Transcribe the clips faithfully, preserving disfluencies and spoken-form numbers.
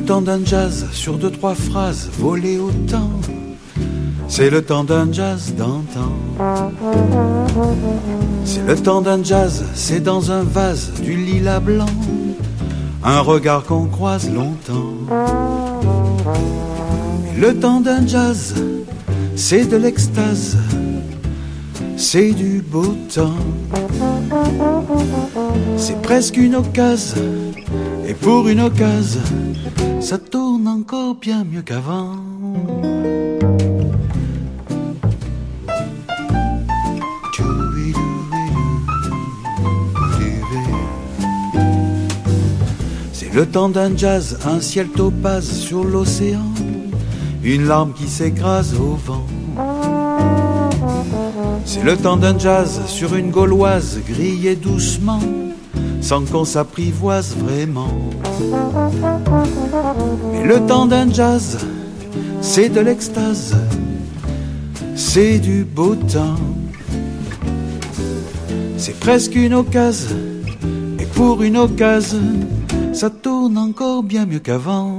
le temps d'un jazz sur deux, trois phrases volées au temps. C'est le temps d'un jazz d'antan. C'est le temps d'un jazz, c'est dans un vase du lilas blanc. Un regard qu'on croise longtemps. Et le temps d'un jazz, c'est de l'extase. C'est du beau temps. C'est presque une occasion. Et pour une occasion, ça tourne encore bien mieux qu'avant. C'est le temps d'un jazz, un ciel topaz sur l'océan, une larme qui s'écrase au vent. C'est le temps d'un jazz sur une gauloise grillée doucement, sans qu'on s'apprivoise vraiment. Mais le temps d'un jazz, c'est de l'extase, c'est du beau temps. C'est presque une occasion, et pour une occasion, ça tourne encore bien mieux qu'avant.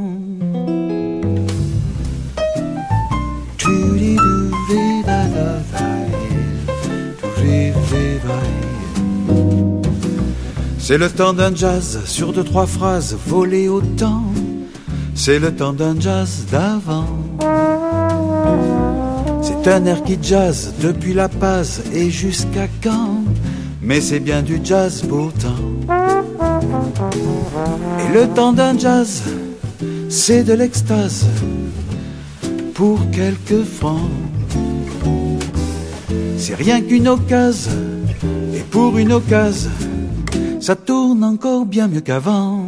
C'est le temps d'un jazz sur deux, trois phrases volées au temps. C'est le temps d'un jazz d'avant. C'est un air qui jazz depuis La Paz et jusqu'à Caen. Mais c'est bien du jazz beau temps. Et le temps d'un jazz, c'est de l'extase pour quelques francs. C'est rien qu'une occasion, et pour une occasion, ça tourne encore bien mieux qu'avant.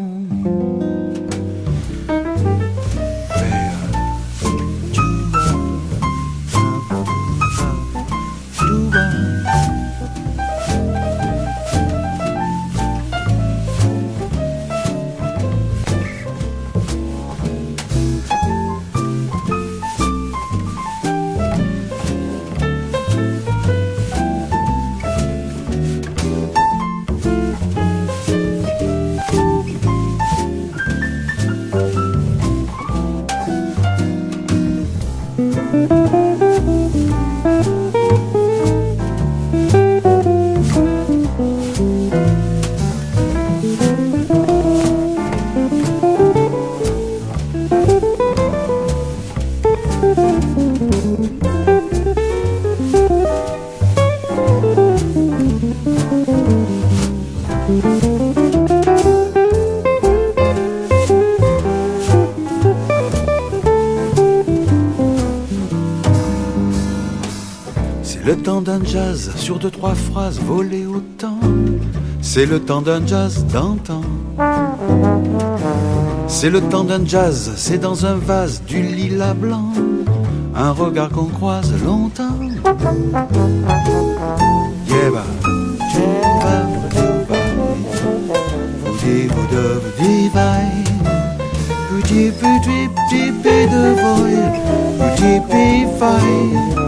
Le temps d'un jazz sur deux, trois phrases volées au temps. C'est le temps d'un jazz d'antan. C'est le temps d'un jazz, c'est dans un vase du lilas blanc. Un regard qu'on croise longtemps. Yeba, tuba, tuba, voudi, vouda, voudi, vai. Voudi, voudi, voudi, de voy, voudi, pi, vai.